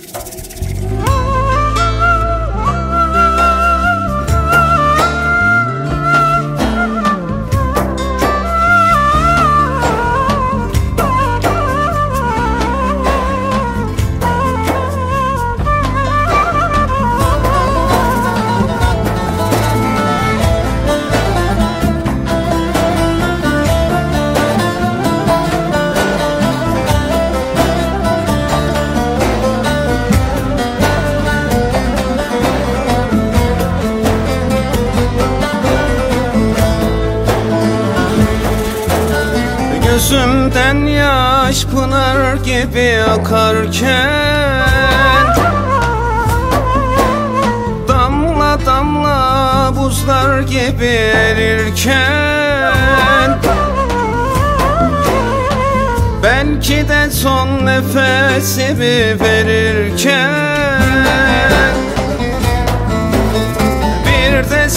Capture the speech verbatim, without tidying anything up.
Gözümden yaş pınar gibi akarken, damla damla buzlar gibi erirken, belki de son nefesimi verirken